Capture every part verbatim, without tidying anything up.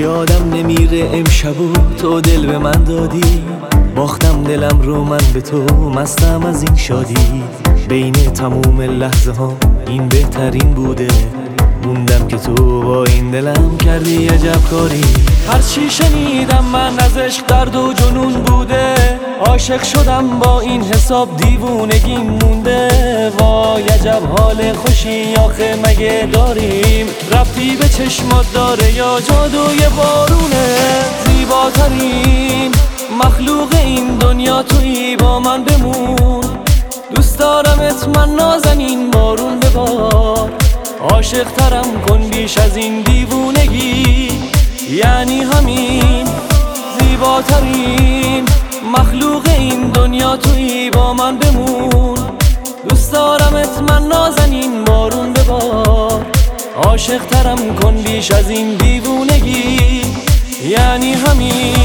یادم نمیره امشبو تو دل به من دادی، باختم دلم رو من به تو، مستم از این شادی. بین تموم لحظه ها این بهترین بوده، موندم که تو با این دلم کردی عجب کاری. هرچی شنیدم من از عشق درد و جنون بوده، عاشق شدم با این حساب دیوونگی مونده. وای عجب حال خوشی آخه مگه داریم، ربطی به چشمات داره یا جادوی بارونه؟ زیباترین مخلوق این دنیا تویی، با من بمون، دوست دارمت من نازنین بارون ببار. عاشق ترم کن بیش از این دیوونگی، یعنی همین. زیباترین مخلوق این دنیا تویی، با من بمون، دوست دارمت من نازنین بارون ببار. عاشق ترم کن بیش از این دیوونگی، یعنی همین.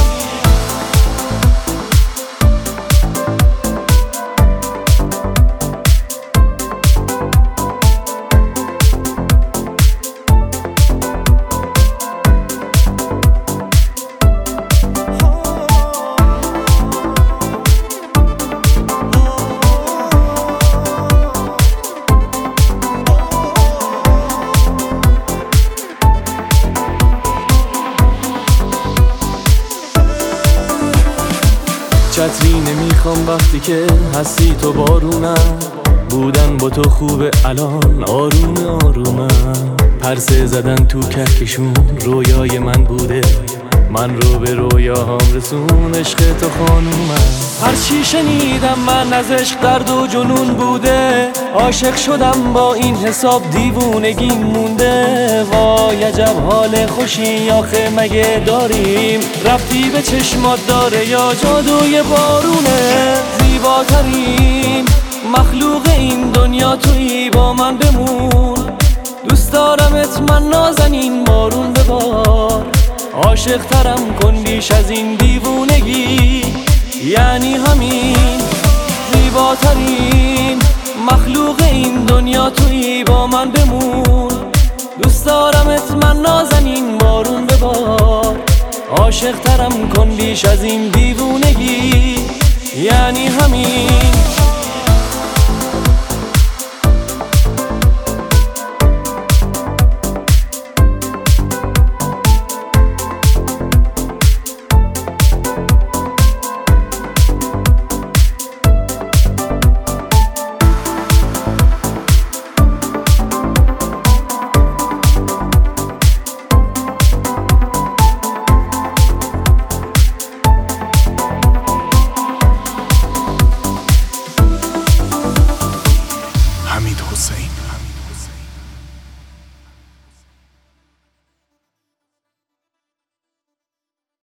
چتری نمیخوام وقتی که هستی تو بارونم، بودن با تو خوبه الان آروم آرومم. پرسه زدن تو کهکشون رویای من بوده، من رو به رویاهام رسون عشق تو خانومم. هرچی شنیدم من از عشق درد و جنون بوده، عاشق شدم با این حساب دیوونگی مونده. وای عجب حال خوشی آخه مگه داریم، ربطی به چشمات داره یا جادوی بارونه؟ زیباترین مخلوق این دنیا تویی، با من بمون، دوست دارمت من نازنین بارون ببار. عاشق ترم کن بیش از این دیوونگی، یعنی همین. زیباترین مخلوق این دنیا تویی، با من بمون، دوست دارمت من نازنین بارون ببار. عاشق ترم کن بیش از این دیوونگی، یعنی همین.